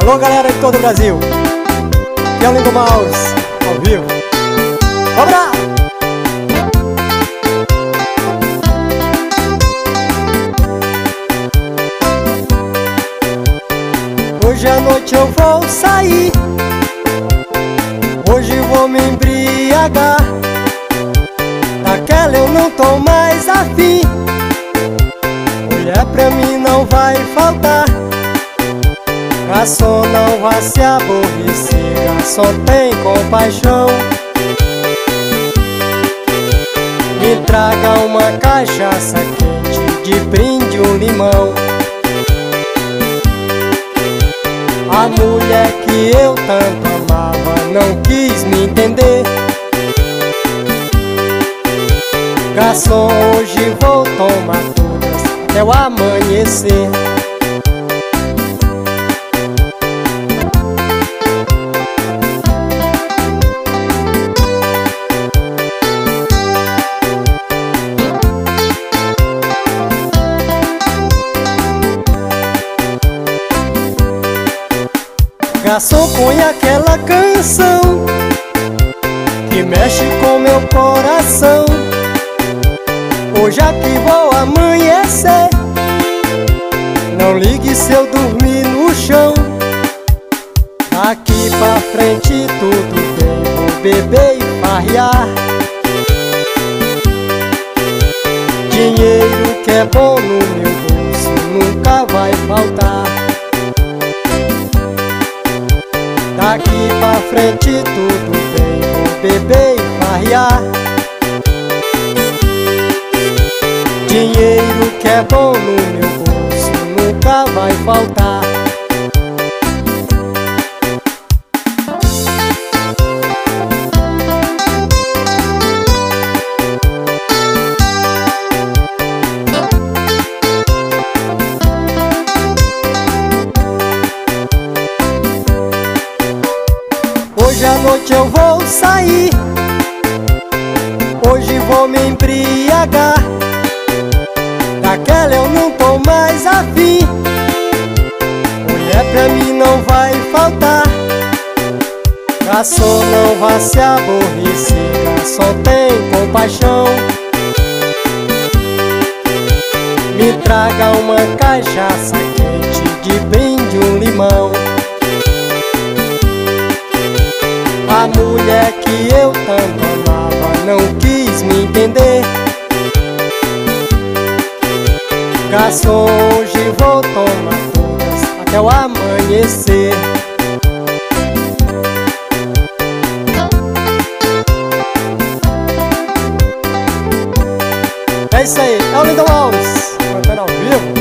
Alô, galera de todo o Brasil, aqui é o Lindo Mouse, ao vivo. Vamos lá! Hoje à noite eu vou sair, hoje vou me embriagar. Daquela eu não tô mais afim, mulher pra mim não vai faltar. Garçom, não vá se aborrecer, garçom tem compaixão. Me traga uma cachaça quente, de brinde um limão. A mulher que eu tanto amava não quis me entender. Garçom, hoje vou tomar todas até o amanhecer. Garçom, põe aquela canção que mexe com meu coração. Hoje aqui vou amanhecer, não ligue se eu dormir no chão. Daqui pra frente tudo bem, vou beber e farrear. Dinheiro que é bom no meu bolso nunca vai faltar. Daqui pra frente tudo bem, vou beber e farrear. Dinheiro que é bom no meu bolso nunca vai faltar. Hoje à noite eu vou sair, hoje vou me embriagar. Daquela eu não tô mais afim, mulher pra mim não vai faltar. Garçom, não vá se aborrecer, garçom tem compaixão. Me traga uma cachaça quente, de brinde um limão. A mulher que eu tanto amava não quis me entender. Garçom, hoje vou tomar todas até o amanhecer. É isso aí, é o Lindo Mouse, cantando ao vivo.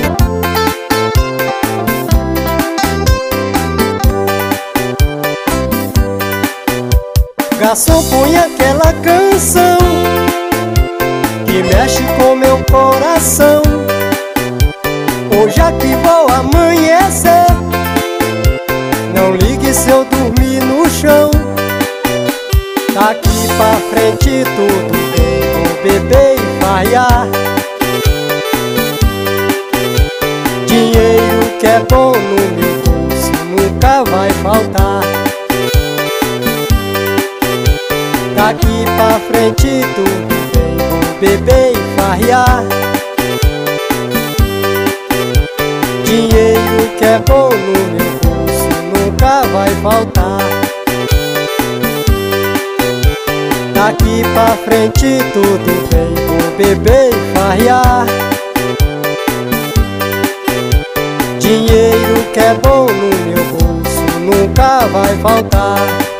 Garçom, põe aquela canção que mexe com meu coração. Hoje aqui vou amanhecer, não ligue se eu dormir no chão. Daqui pra frente tudo bem, vou beber e farrear. Dinheiro que é bom no meu bolso nunca vai faltar. Daqui pra frente tudo bem, vou beber e farrear. Dinheiro que é bom no meu bolso nunca vai faltar. Daqui pra frente tudo bem, vou beber e farrear. Dinheiro que é bom no meu bolso nunca vai faltar.